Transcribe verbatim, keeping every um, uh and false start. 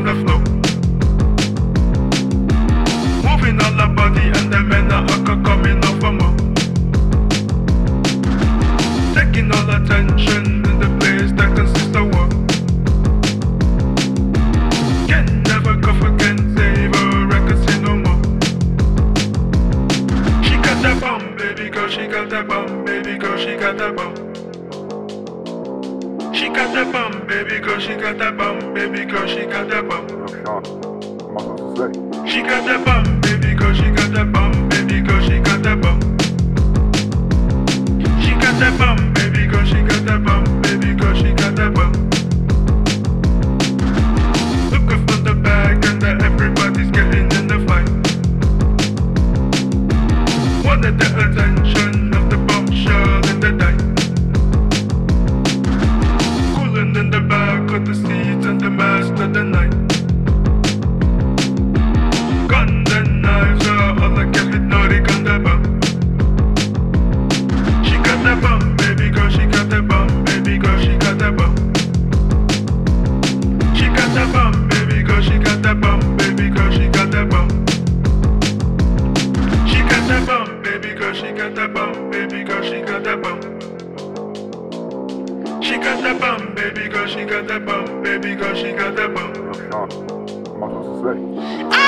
on the floor. Moving all her body and the men are coming off for more. Taking all attention in the place that consists of war. Can never go again, save her, I can see no more. She got that bomb, baby girl, she got that bomb, baby girl, she got that bomb. She got that bomb, baby girl, she got that bomb, baby girl, she got that bomb. She got that bomb, baby girl, she got that bomb, baby girl, she got that bomb. She got that bomb, baby girl, she got that bomb, baby girl, she got that bomb. Look up from the back and uh, everybody's getting in the fight. Wanted the attention of the bombshell in the night. Cooling in the back of the seats and the mask of the night. Guns and knives are all I get with naughty gun the bomb. She got that bomb, baby girl, she got that bomb, baby girl, she got that bomb. She got that bomb, baby girl, she got that bomb, baby girl, she got that bomb. She got that bomb, baby girl, she got that bomb, baby girl, she got that bomb. She got that bomb, baby girl, she got that bomb, baby girl, she got that bomb. Sean, I'm not supposed to say.